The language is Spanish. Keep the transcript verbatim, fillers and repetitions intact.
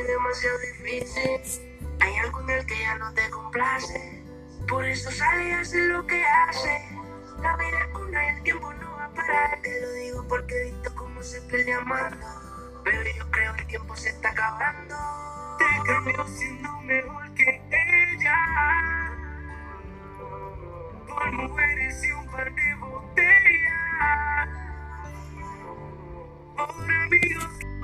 demasiado difícil. Hay algo en el que ya no te complace, por eso sale y hace lo que hace. La vida es una y el tiempo no va a parar. Te lo digo porque he visto cómo se pelea amando, pero yo creo que el tiempo se está acabando. Te cambio siendo mejor que ella, por mujeres y un par de botellas, por amigos.